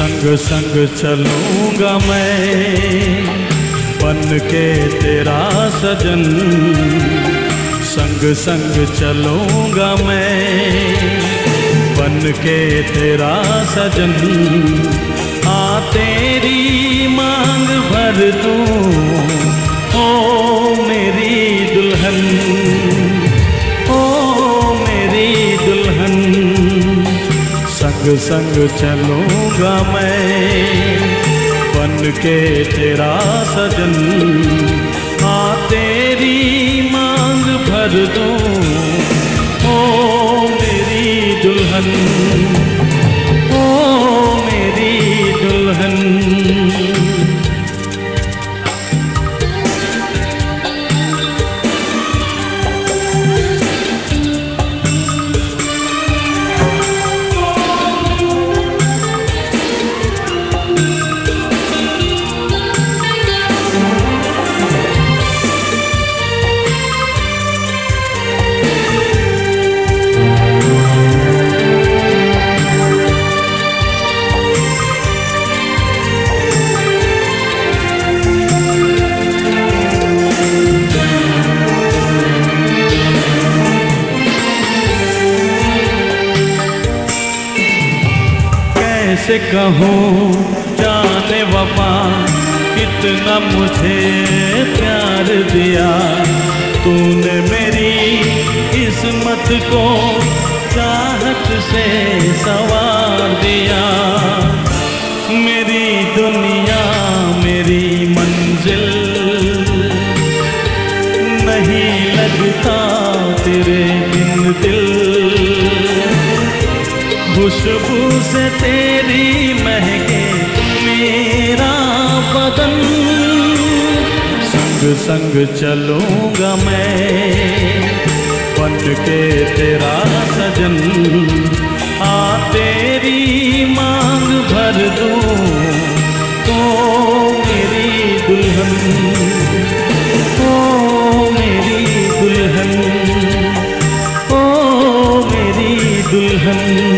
संग संग चलूंगा मैं बन के तेरा सजन, संग संग चलूंगा मैं बन के तेरा सजन। आ तेरी मांग भर दूं ओ मेरी दुल्हन, ओ मेरी दुल्हन। संग संग चलूंगा मैं बन के तेरा सजन। आ तेरी मांग भर दूं ओ मेरी दुल्हन, ओ मेरी दुल्हन। कैसे कहूँ जाने वफा कितना मुझे प्यार दिया, तूने मेरी किस्मत को चाहत से संवार दिया। मेरी दुनिया मेरी मंजिल नहीं लगता तेरे बिन दिल। खुशबू से तेरी महके मेरा बदन, संग संग चलूंगा मैं बन के तेरा सजन। आ तेरी मांग भर दूं ओ मेरी दुल्हन, ओ मेरी दुल्हन, ओ मेरी दुल्हन।